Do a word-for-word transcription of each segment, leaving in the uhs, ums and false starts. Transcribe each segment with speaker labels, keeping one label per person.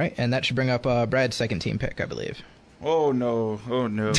Speaker 1: right, and that should bring up uh, Brad's second team pick, I believe.
Speaker 2: Oh, no. Oh, no.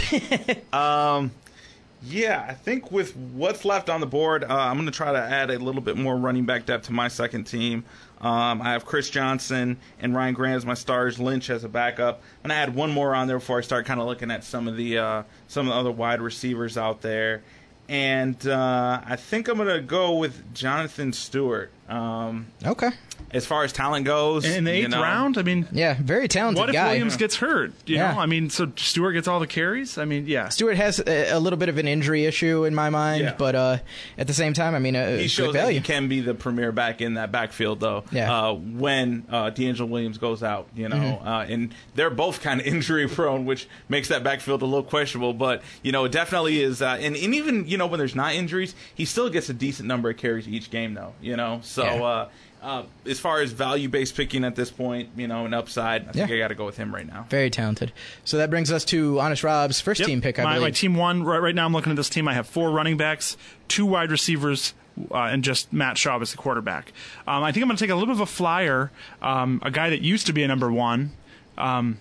Speaker 2: um, yeah, I think with what's left on the board, uh, I'm going to try to add a little bit more running back depth to my second team. Um, I have Chris Johnson and Ryan Grant as my stars, Lynch as a backup. I'm going to add one more on there before I start kind of looking at some of the uh, some of the other wide receivers out there. And uh, I think I'm going to go with Jonathan Stewart. Um,
Speaker 1: okay.
Speaker 2: As far as talent goes.
Speaker 3: In the eighth
Speaker 2: you know,
Speaker 3: round? I mean,
Speaker 1: yeah, very talented
Speaker 3: what if
Speaker 1: guy.
Speaker 3: Williams gets hurt? You
Speaker 1: yeah.
Speaker 3: know, I mean, so Stewart gets all the carries? I mean, yeah.
Speaker 1: Stewart has a, a little bit of an injury issue in my mind,
Speaker 2: yeah.
Speaker 1: but uh, at the same time, I mean, uh,
Speaker 2: he shows
Speaker 1: value.
Speaker 2: that he can be the premier back in that backfield, though,
Speaker 1: yeah.
Speaker 2: uh, when uh, D'Angelo Williams goes out, you know. Mm-hmm. Uh, and they're both kind of injury-prone, which makes that backfield a little questionable. But, you know, it definitely is. Uh, and, and even, you know, when there's not injuries, he still gets a decent number of carries each game, though, you know. So,
Speaker 1: yeah.
Speaker 2: uh, uh, as far as value-based picking at this point, you know, an upside, I think
Speaker 1: yeah.
Speaker 2: I got to go with him right now.
Speaker 1: Very talented. So that brings us to Honest Rob's first
Speaker 3: yep.
Speaker 1: team pick, I
Speaker 3: my,
Speaker 1: believe.
Speaker 3: My team one, right, right now I'm looking at this team. I have four running backs, two wide receivers, uh, and just Matt Schaub as the quarterback. Um, I think I'm going to take a little bit of a flyer, um, a guy that used to be a number one, um,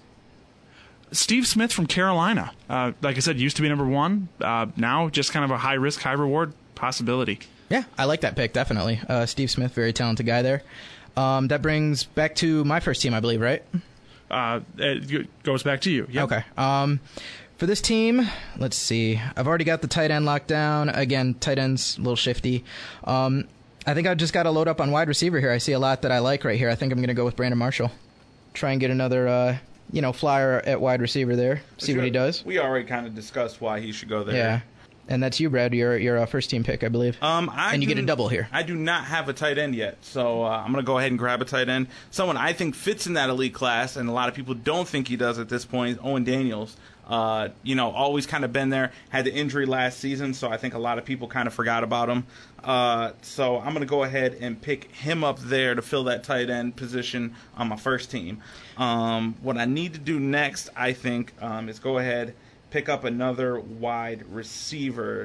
Speaker 3: Steve Smith from Carolina. Uh, like I said, used to be number one. Uh, now just kind of a high-risk, high-reward possibility.
Speaker 1: Yeah, I like that pick, definitely. Uh, Steve Smith, very talented guy there. Um, that brings back to my first team, I believe, right?
Speaker 3: Uh, it goes back to you. Yep.
Speaker 1: Okay. Um, for this team, let's see. I've already got the tight end locked down. Again, tight end's a little shifty. Um, I think I've just got to load up on wide receiver here. I see a lot that I like right here. I think I'm going to go with Brandon Marshall. Try and get another, uh, you know, flyer at wide receiver there. See what he does.
Speaker 2: We already kind of discussed why he should go there.
Speaker 1: Yeah. And that's you, Brad. Your your uh, first team pick, I believe.
Speaker 2: Um, I
Speaker 1: and you
Speaker 2: do,
Speaker 1: get a double here.
Speaker 2: I do not have a tight end yet, so uh, I'm going to go ahead and grab a tight end. Someone I think fits in that elite class, and a lot of people don't think he does at this point, is Owen Daniels. Uh, you know, always kind of been there. Had the injury last season, so I think a lot of people kind of forgot about him. Uh, so I'm going to go ahead and pick him up there to fill that tight end position on my first team. Um, what I need to do next, I think, um, is go ahead pick up another wide receiver.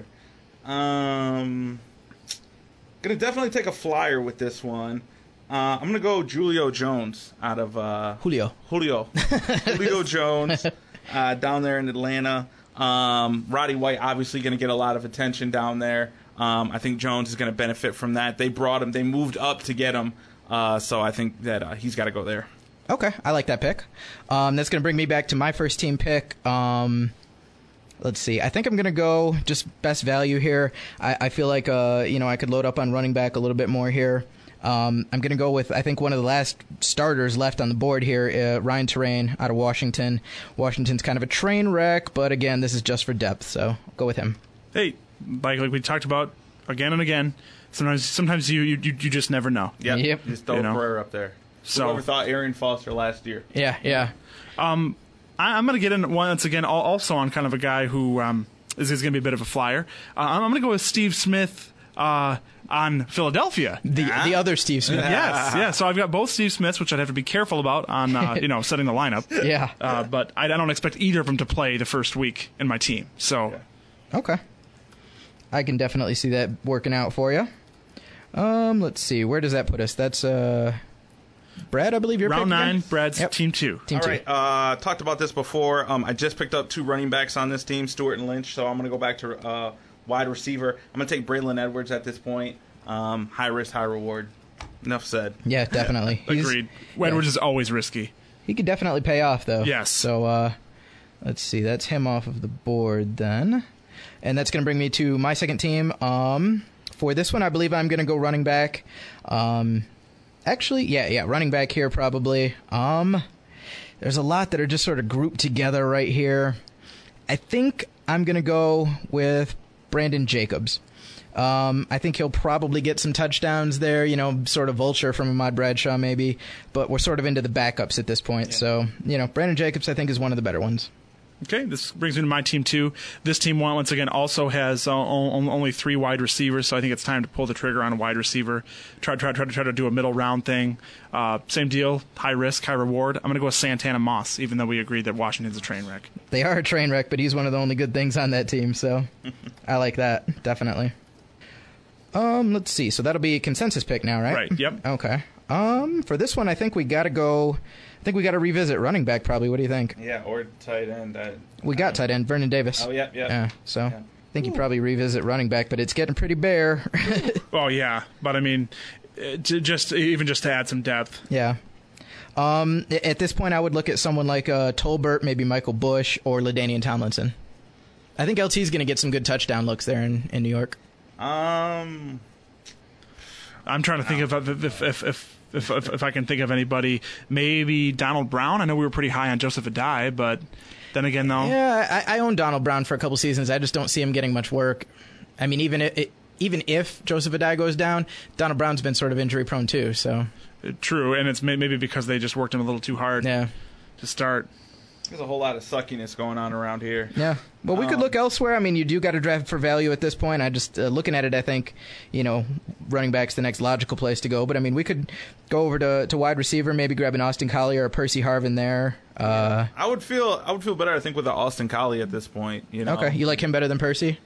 Speaker 2: Um, gonna definitely take a flyer with this one. Uh, I'm gonna go Julio Jones out of uh,
Speaker 1: Julio.
Speaker 2: Julio. Julio Jones uh, down there in Atlanta. Um, Roddy White obviously gonna get a lot of attention down there. Um, I think Jones is gonna benefit from that. They brought him. They moved up to get him. Uh, so I think that uh, he's got to go there.
Speaker 1: Okay, I like that pick. Um, that's gonna bring me back to my first team pick. Um, Let's see. I think I'm going to go just best value here. I, I feel like, uh, you know, I could load up on running back a little bit more here. Um, I'm going to go with, I think, one of the last starters left on the board here, uh, Ryan Terrain out of Washington. Washington's kind of a train wreck, but again, this is just for depth, so I'll go with him.
Speaker 3: Hey, like, like we talked about again and again, sometimes sometimes you you, you just never know.
Speaker 2: Yep.
Speaker 1: Yep.
Speaker 2: Just throw
Speaker 3: You know?
Speaker 2: Pereira up there.
Speaker 3: So,
Speaker 2: Whoever thought Arian Foster last year?
Speaker 1: Yeah, yeah.
Speaker 3: Um, I, I'm going to get in once again, al- also on kind of a guy who um, is, is going to be a bit of a flyer. Uh, I'm, I'm going to go with Steve Smith uh, on Philadelphia.
Speaker 1: The the other Steve Smith.
Speaker 3: Yes, yeah. So I've got both Steve Smiths, which I'd have to be careful about on, uh, you know, setting the lineup.
Speaker 1: Yeah.
Speaker 3: Uh, but I, I don't expect either of them to play the first week in my team. So,
Speaker 1: Okay. I can definitely see that working out for you. Um, let's see. Where does that put us? That's uh, Brad, I believe you're
Speaker 3: round nine,
Speaker 1: again?
Speaker 3: Brad's
Speaker 1: Yep.
Speaker 3: team two.
Speaker 1: Team
Speaker 2: All
Speaker 1: two.
Speaker 2: right, uh, talked about this before. Um, I just picked up two running backs on this team, Stewart and Lynch, so I'm going to go back to uh, wide receiver. I'm going to take Braylon Edwards at this point. Um, high risk, high reward. Enough said.
Speaker 1: Yeah, definitely. He's-
Speaker 3: Agreed.
Speaker 1: yeah.
Speaker 3: Edwards is always risky.
Speaker 1: He could definitely pay off, though.
Speaker 3: Yes.
Speaker 1: So, uh, let's see. That's him off of the board then. And that's going to bring me to my second team. Um, for this one, I believe I'm going to go running back. Um, actually, yeah, yeah, running back here probably. Um, there's a lot that are just sort of grouped together right here. I think I'm going to go with Brandon Jacobs. Um, I think he'll probably get some touchdowns there, you know, sort of vulture from Ahmad Bradshaw maybe, but we're sort of into the backups at this point. Yeah. So, you know, Brandon Jacobs I think is one of the better ones.
Speaker 3: Okay, this brings me to my team two. This team, once again, also has uh, only three wide receivers, so I think it's time to pull the trigger on a wide receiver. Try, try, try to try to do a middle round thing. Uh, same deal, high risk, high reward. I'm going to go with Santana Moss, even though we agreed that Washington's a train wreck.
Speaker 1: They are a train wreck, but he's one of the only good things on that team, so I like that, definitely. Um, let's see. So that'll be a consensus pick now, right?
Speaker 3: Right, yep.
Speaker 1: Okay. Um, for this one, I think we got to go... I think we got to revisit running back probably. What do you think?
Speaker 2: Yeah, or tight end. I,
Speaker 1: We got tight end, Vernon Davis.
Speaker 2: Oh, yeah, yeah.
Speaker 1: Yeah, so
Speaker 2: Yeah.
Speaker 1: I think you probably revisit running back, but it's getting pretty bare.
Speaker 3: Oh yeah, but I mean, uh, j- just even just to add some depth.
Speaker 1: Yeah. Um, a- at this point, I would look at someone like uh, Tolbert, maybe Michael Bush, or LaDainian Tomlinson. I think L T's going to get some good touchdown looks there in, in New York.
Speaker 2: Um,
Speaker 3: I'm trying to think if if if if, if, if, if if I can think of anybody. Maybe Donald Brown. I know we were pretty high on Joseph Adai, but then again, though,
Speaker 1: Yeah, I, I own Donald Brown for a couple seasons. I just don't see him getting much work. I mean, even if, even if Joseph Adai goes down, Donald Brown's been sort of injury prone too. So
Speaker 3: true, and it's may- maybe because they just worked him a little too hard
Speaker 1: yeah,
Speaker 3: to start.
Speaker 2: there's a whole lot of suckiness going on around here.
Speaker 1: yeah. Well, we could
Speaker 2: Um,
Speaker 1: look elsewhere. I mean, you do got to draft for value at this point. I just uh, looking at it, I think you know, running back's the next logical place to go. But I mean, we could go over to, to wide receiver, maybe grab an Austin Collier or a Percy Harvin there. Uh,
Speaker 2: I would feel I would feel better, I think, with the Austin Collie at this point. You know.
Speaker 1: Okay, you like him better than Percy?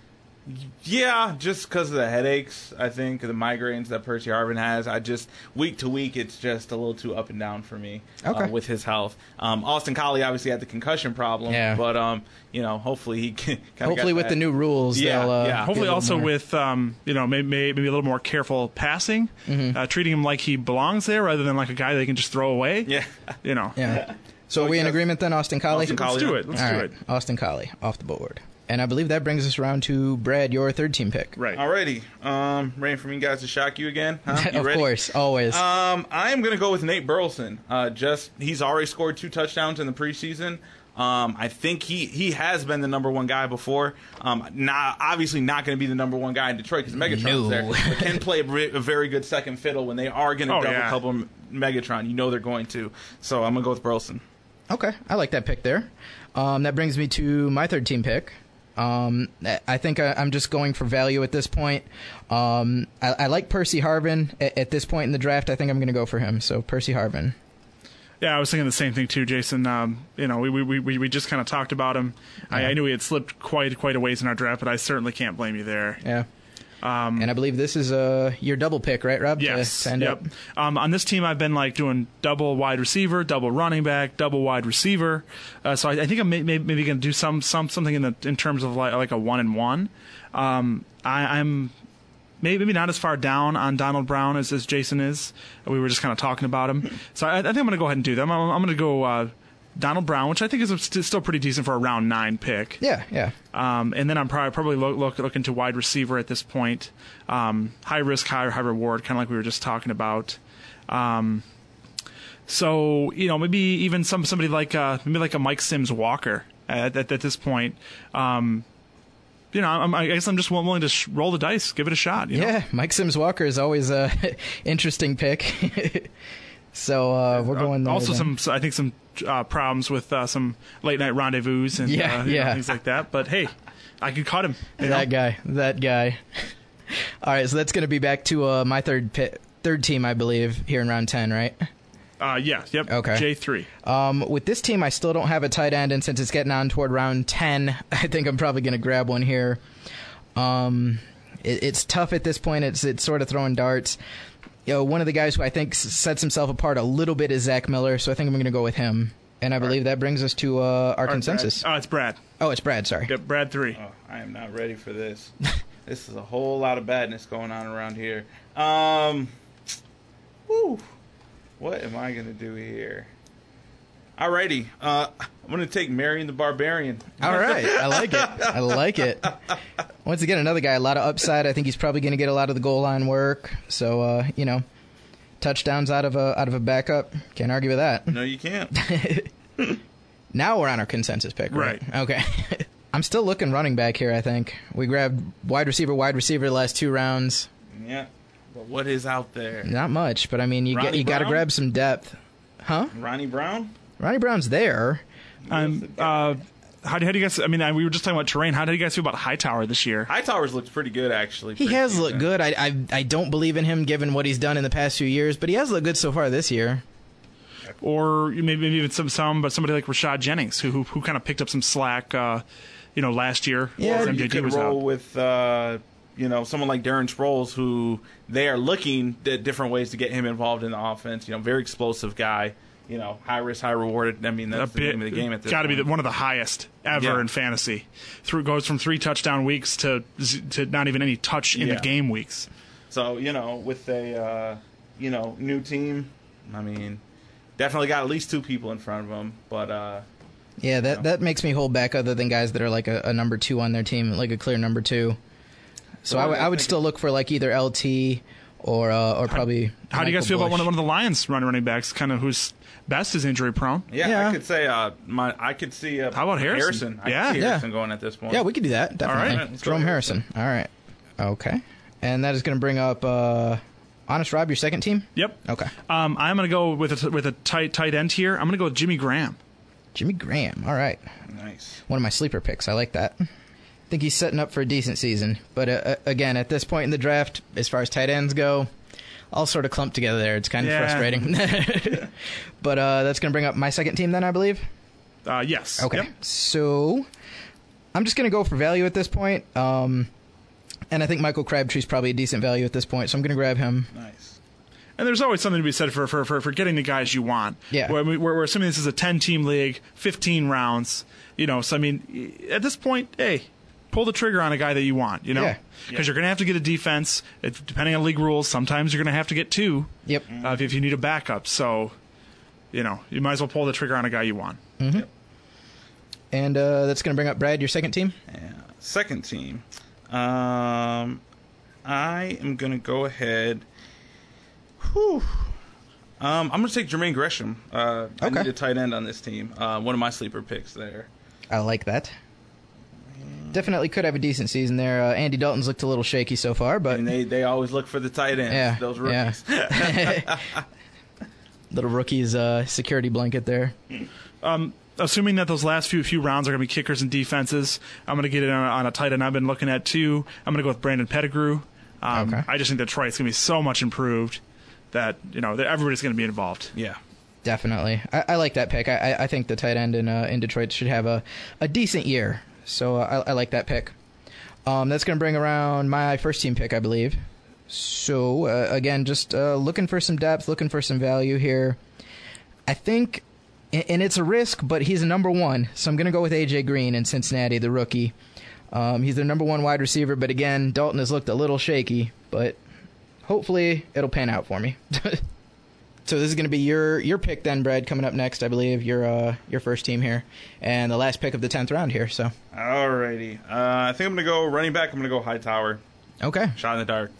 Speaker 2: Yeah, just because of the headaches, I think, the migraines that Percy Harvin has. I just, week to week, it's just a little too up and down for me
Speaker 1: Okay.
Speaker 2: uh, with his health. Um, Austin Collie obviously had the concussion problem,
Speaker 1: Yeah.
Speaker 2: but, um, you know, hopefully he can kind of
Speaker 1: Hopefully, with the new rules,
Speaker 2: Yeah,
Speaker 1: they'll uh,
Speaker 2: yeah.
Speaker 1: be a
Speaker 3: Hopefully,
Speaker 1: little
Speaker 3: also
Speaker 1: more-
Speaker 3: with um, you know maybe maybe a little more careful passing, uh, treating him like he belongs there rather than like a guy they can just throw away.
Speaker 2: Yeah.
Speaker 3: You know.
Speaker 1: Yeah. So are we in
Speaker 2: yes.
Speaker 1: agreement then, Austin Collie?
Speaker 2: Austin
Speaker 3: Let's
Speaker 2: Collie.
Speaker 3: do it. Let's
Speaker 1: All
Speaker 3: do
Speaker 1: right,
Speaker 3: it.
Speaker 1: Austin Collie off the board. And I believe that brings us around to Brad, your third team pick.
Speaker 3: Right.
Speaker 2: Alrighty. Um, ready for me guys to shock you again? Huh? You
Speaker 1: Of
Speaker 2: ready?
Speaker 1: course, always.
Speaker 2: Um, I am going to go with Nate Burleson. Uh, just he's already scored two touchdowns in the preseason. Um, I think he, he has been the number one guy before. Um, not obviously not going to be the number one guy in Detroit because Megatron's
Speaker 1: No.
Speaker 2: there, but can play a, re- a very good second fiddle when they are going to
Speaker 3: Oh,
Speaker 2: double
Speaker 3: yeah.
Speaker 2: couple Megatron. You know they're going to. So I'm going to go with Burleson.
Speaker 1: Okay, I like that pick there. Um, that brings me to my third team pick. Um, I think I, I'm just going for value at this point. Um, I, I like Percy Harvin at, at this point in the draft. I think I'm going to go for him. So Percy Harvin.
Speaker 3: Yeah, I was thinking the same thing too, Jason. Um, you know, we we we, we just kind of talked about him. I, I knew he had slipped quite quite a ways in our draft, but I certainly can't blame you there.
Speaker 1: Yeah. Um, and I believe this is uh, your double pick, right, Rob?
Speaker 3: Yes.
Speaker 1: To end
Speaker 3: Yep.
Speaker 1: up.
Speaker 3: Um, on this team, I've been like doing double wide receiver, double running back, double wide receiver. Uh, so I, I think I'm may, may, maybe going to do some some something in the in terms of like like a one and one. Um, I, I'm maybe maybe not as far down on Donald Brown as, as Jason is. We were just kind of talking about him. So I, I think I'm going to go ahead and do that. I'm, I'm going to go uh, Donald Brown, which I think is a, st- still pretty decent for a round nine pick.
Speaker 1: Yeah, yeah.
Speaker 3: Um, and then I'm probably probably look, look looking to wide receiver at this point. Um, high risk, high high reward, kind of like we were just talking about. Um, so you know, maybe even some somebody like uh, maybe like a Mike Sims Walker at, at, at this point. Um, you know, I'm, I guess I'm just willing to sh- roll the dice, give it a shot. You know?
Speaker 1: Yeah, Mike Sims Walker is always a interesting pick. So uh, we're going there.
Speaker 3: Also,
Speaker 1: then.
Speaker 3: some I think some uh, problems with uh, some late night rendezvous and
Speaker 1: Yeah,
Speaker 3: uh, you know,
Speaker 1: yeah.
Speaker 3: things like that. But hey, I could cut him. you
Speaker 1: that
Speaker 3: know?
Speaker 1: guy, that guy. All right, so that's going to be back to uh, my third pi- third team, I believe, here in round ten, right?
Speaker 3: Uh, yeah, yep.
Speaker 1: Okay.
Speaker 3: J three.
Speaker 1: Um, with this team, I still don't have a tight end, and since it's getting on toward round ten, I think I'm probably going to grab one here. Um, it, it's tough at this point. It's it's sort of throwing darts. You know, one of the guys who I think s- sets himself apart a little bit is Zach Miller, so I think I'm going to go with him. And I believe that brings us to uh, our consensus.
Speaker 3: Oh, it's Brad.
Speaker 1: Oh, it's Brad. Sorry.
Speaker 3: Yep, Brad three.
Speaker 2: Oh, I am not ready for this. This is a whole lot of badness going on around here. Um, whew, what am I gonna do here? Alrighty, uh, I'm gonna take Marion the Barbarian.
Speaker 1: All right, I like it. I like it. Once again, another guy, a lot of upside. I think he's probably going to get a lot of the goal line work. So, uh, you know, touchdowns out of a out of a backup. Can't argue with that.
Speaker 2: No, you can't.
Speaker 1: Now we're on our consensus pick, right?
Speaker 3: Right.
Speaker 1: Okay. I'm still looking running back here, I think. We grabbed wide receiver, wide receiver the last two rounds.
Speaker 2: Yeah, but what is out there?
Speaker 1: Not much, but I mean, you, get,
Speaker 2: Ronnie
Speaker 1: you got to
Speaker 2: Brown?
Speaker 1: grab some depth. Huh?
Speaker 2: Ronnie Brown?
Speaker 1: Ronnie Brown's there.
Speaker 3: Um, uh, how, do, how do you guys? I mean, I, we were just talking about terrain. How did you guys feel about Hightower this year?
Speaker 2: Hightower's looked pretty good, actually.
Speaker 1: He has looked good. I, I I don't believe in him given what he's done in the past few years, but he has looked good so far this year.
Speaker 3: Or maybe, maybe even some, some, but somebody like Rashad Jennings, who who, who kind of picked up some slack, uh, you know, last year.
Speaker 1: Yeah,
Speaker 3: as
Speaker 2: Or
Speaker 3: M J
Speaker 2: you
Speaker 3: D
Speaker 2: could
Speaker 3: was
Speaker 2: roll
Speaker 3: out.
Speaker 2: with, uh, you know, someone like Darren Sproles, who they are looking at different ways to get him involved in the offense. You know, very explosive guy. you know, high risk, high rewarded. I mean, that's
Speaker 3: A
Speaker 2: the
Speaker 3: bit-
Speaker 2: name of the game at this
Speaker 3: Got to be
Speaker 2: point.
Speaker 3: the, one of the highest ever
Speaker 2: Yeah.
Speaker 3: in fantasy. Through goes from three touchdown weeks to z- to not even any touch in
Speaker 2: Yeah.
Speaker 3: the game weeks.
Speaker 2: So, you know, with a, uh, you know, new team, I mean, definitely got at least two people in front of them. But, uh,
Speaker 1: Yeah, that
Speaker 2: No.
Speaker 1: that makes me hold back other than guys that are like a, a number two on their team, like a clear number two. So
Speaker 2: So
Speaker 1: I
Speaker 2: what
Speaker 1: would-
Speaker 2: do you
Speaker 1: I would
Speaker 2: think
Speaker 1: still
Speaker 2: of-
Speaker 1: look for like either L T or uh, or probably.
Speaker 3: How do you guys
Speaker 1: Michael
Speaker 3: feel about one
Speaker 1: Bush.
Speaker 3: of, one of the Lions run running backs, kind of who's best is injury prone?
Speaker 2: yeah,
Speaker 1: Yeah.
Speaker 2: I could say, uh, my, I could see, uh,
Speaker 3: How about Harrison?
Speaker 2: I
Speaker 3: Yeah.
Speaker 2: could see
Speaker 1: Yeah.
Speaker 2: Harrison going at this point.
Speaker 1: Yeah, we could do that. Definitely.
Speaker 3: right.
Speaker 2: Let's
Speaker 1: Jerome
Speaker 2: go
Speaker 1: Harrison. All right. Okay. And that is going to bring up uh, Honest Rob, your second team.
Speaker 3: Yep.
Speaker 1: Okay.
Speaker 3: Um, I'm going to go with a, with a tight tight end here. I'm going to go with Jimmy Graham.
Speaker 1: Jimmy Graham. All right.
Speaker 2: Nice.
Speaker 1: One of my sleeper picks. I like that. I think he's setting up for a decent season. But uh, uh, again, at this point in the draft, as far as tight ends go, all sort of clumped together there. It's kind of
Speaker 3: Yeah.
Speaker 1: frustrating. But uh, that's going to bring up my second team then, I believe.
Speaker 3: Uh, yes.
Speaker 1: Okay.
Speaker 3: Yep.
Speaker 1: So I'm just going to go for value at this point. Um, and I think Michael Crabtree's probably a decent value at this point, so I'm going to grab him.
Speaker 2: Nice.
Speaker 3: And there's always something to be said for for, for, for getting the guys you want.
Speaker 1: Yeah.
Speaker 3: We're, we're, we're assuming this is a ten-team league, fifteen rounds. You know, so I mean, at this point, hey, pull the trigger on a guy that you want. You know,
Speaker 1: Yeah.
Speaker 3: because you're going to have to get a defense. It, depending on league rules, sometimes you're going to have to get two.
Speaker 1: Yep.
Speaker 3: Uh, if, if you need a backup. So, you know, you might as well pull the trigger on a guy you want.
Speaker 2: Yep.
Speaker 1: And uh, that's going to bring up Brad, your second team.
Speaker 2: Yeah. Second team. Um, I am going to go ahead. Whew. Um, I'm going to take Jermaine Gresham. Uh, I
Speaker 1: Okay.
Speaker 2: need a tight end on this team. Uh, one of my sleeper picks there.
Speaker 1: I like that. Definitely could have a decent season there. Uh, Andy Dalton's looked a little shaky so far, but
Speaker 2: And they, they always look for the tight ends,
Speaker 1: Yeah,
Speaker 2: those rookies.
Speaker 1: little rookie's uh, security blanket there.
Speaker 3: Assuming that those last few few rounds are going to be kickers and defenses, I'm going to get it on, on a tight end I've been looking at too. I'm going to go with Brandon Pettigrew. Um,
Speaker 1: Okay.
Speaker 3: I just think Detroit's going to be so much improved that you know that everybody's going to be involved.
Speaker 2: Yeah.
Speaker 1: Definitely, I, I like that pick. I, I I think the tight end in uh, in Detroit should have a, a decent year. So uh, I, I like that pick. Um, that's going to bring around my first team pick, I believe. So uh, again, just uh, looking for some depth, looking for some value here. I think, and it's a risk, but he's a number one. So I'm going to go with A J Green in Cincinnati, the rookie. Um, he's their number one wide receiver, but again, Dalton has looked a little shaky, but hopefully it'll pan out for me. So this is going to be your your pick then, Brad, coming up next, I believe, your uh, your first team here, and the last pick of the tenth round here. So
Speaker 2: Alrighty. Uh, I think I'm going to go running back. I'm going to go Hightower.
Speaker 1: okay,
Speaker 2: Shot in the dark.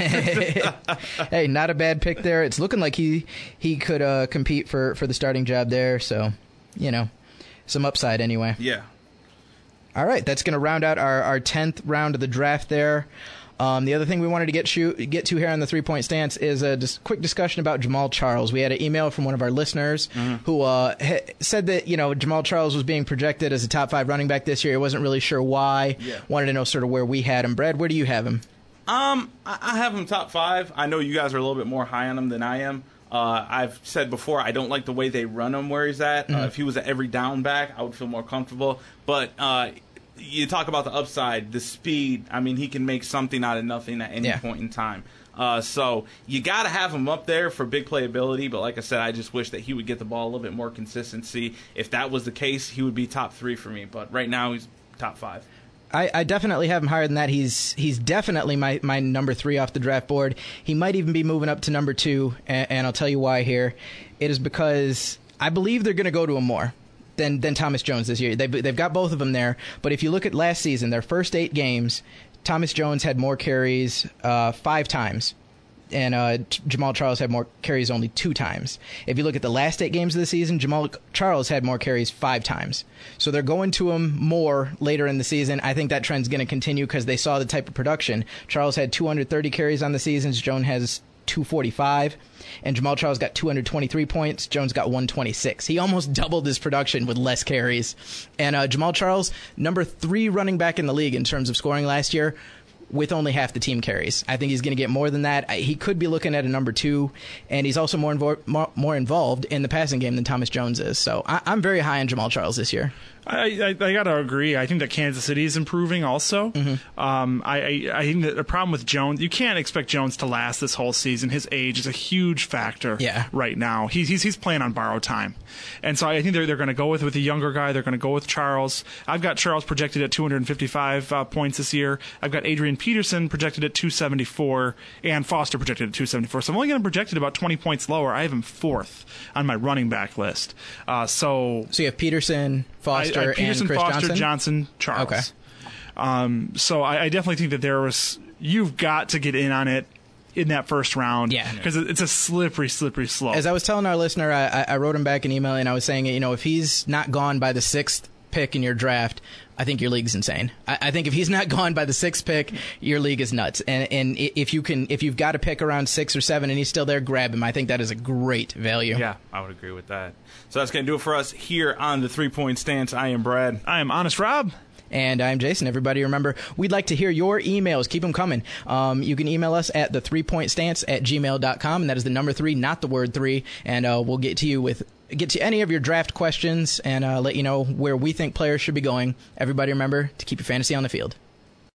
Speaker 1: hey, not a bad pick there. It's looking like he he could uh, compete for, for the starting job there. So, you know, some upside anyway.
Speaker 2: Yeah.
Speaker 1: All right, that's going to round out our, our tenth round of the draft there. Um, the other thing we wanted to get shoot, get to here on the three-point stance is a dis- quick discussion about Jamal Charles. We had an email from one of our listeners
Speaker 2: Mm-hmm.
Speaker 1: who uh, ha- said that, you know, Jamal Charles was being projected as a top five running back this year. He wasn't really sure why.
Speaker 2: Yeah.
Speaker 1: Wanted to know sort of where we had him. Brad, where do you have him?
Speaker 2: Um, I I have him top five. I know you guys are a little bit more high on him than I am. Uh, I've said before, I don't like the way they run him where he's at. Uh, if he was at every down back, I would feel more comfortable. But uh, you talk about the upside, the speed. I mean, he can make something out of nothing at any
Speaker 1: Yeah.
Speaker 2: point in time. Uh, so you got to have him up there for big playability. But like I said, I just wish that he would get the ball a little bit more consistency. If that was the case, he would be top three for me. But right now, he's top five.
Speaker 1: I, I definitely have him higher than that. He's he's definitely my, my number three off the draft board. He might even be moving up to number two, and, and I'll tell you why here. It is because I believe they're going to go to him more than than Thomas Jones this year. They've, they've got both of them there. But if you look at last season, their first eight games, Thomas Jones had more carries uh, five times. And uh, Jamal Charles had more carries only two times. If you look at the last eight games of the season, Jamal Charles had more carries five times. So they're going to him more later in the season. I think that trend's going to continue because they saw the type of production. Charles had two hundred thirty carries on the season. Jones has two forty-five. And Jamal Charles got two hundred twenty-three points. Jones got one twenty-six. He almost doubled his production with less carries. And uh, Jamal Charles, number three running back in the league in terms of scoring last year, with only half the team carries. I think he's going to get more than that. He could be looking at a number two, and he's also more invo- more, more involved in the passing game than Thomas Jones is. So I, I'm very high on Jamaal Charles this year.
Speaker 3: I, I, I got to agree. I think that Kansas City is improving also. Mm-hmm. Um, I, I, I think that the problem with Jones, you can't expect Jones to last this whole season. His age is a huge factor
Speaker 1: yeah.
Speaker 3: right now. He's, he's he's playing on borrowed time. And so I think they're, they're going to go with, with a younger guy. They're going to go with Charles. I've got Charles projected at two hundred fifty-five uh, points this year. I've got Adrian Peterson projected at two seventy-four and Foster projected at two seventy-four. So I'm only going to project about twenty points lower. I have him fourth on my running back list. Uh, so,
Speaker 1: so you have Peterson, Foster,
Speaker 3: I, I, Peterson,
Speaker 1: and Chris
Speaker 3: Foster,
Speaker 1: Johnson?
Speaker 3: Johnson, Charles.
Speaker 1: Okay.
Speaker 3: Um, so I, I definitely think that there was, you've got to get in on it in that first round.
Speaker 1: Yeah.
Speaker 3: Because it's a slippery, slippery slope.
Speaker 1: As I was telling our listener, I, I wrote him back an email and I was saying, you know, if he's not gone by the sixth pick in your draft, I think your league's insane. I, I think if he's not gone by the sixth pick, your league is nuts. And and if you can, if you've got to pick around six or seven and he's still there, grab him. I think that is a great value.
Speaker 2: Yeah, I would agree with that. So that's going to do it for us here on the Three Point Stance. I am Brad.
Speaker 3: I am Honest Rob.
Speaker 1: And I'm Jason. Everybody remember, we'd like to hear your emails. Keep them coming. Um, you can email us at the three point stance at gmail dot com, and that is the number three, not the word three. And uh, we'll get to you with get to any of your draft questions and uh, let you know where we think players should be going. Everybody remember to keep your fantasy on the field.